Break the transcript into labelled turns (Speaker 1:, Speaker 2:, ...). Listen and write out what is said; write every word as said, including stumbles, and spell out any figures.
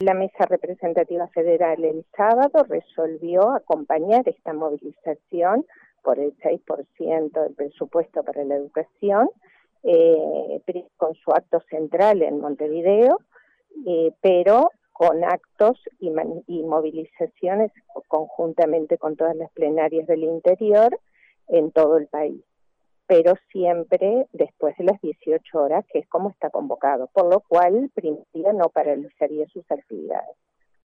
Speaker 1: la Mesa Representativa Federal el sábado resolvió acompañar esta movilización por el seis por ciento del presupuesto para la educación, eh, con su acto central en Montevideo, eh, pero con actos y, y movilizaciones conjuntamente con todas las plenarias del interior en todo el país, pero siempre después de las dieciocho horas, que es como está convocado, por lo cual Primavera no paralizaría sus actividades.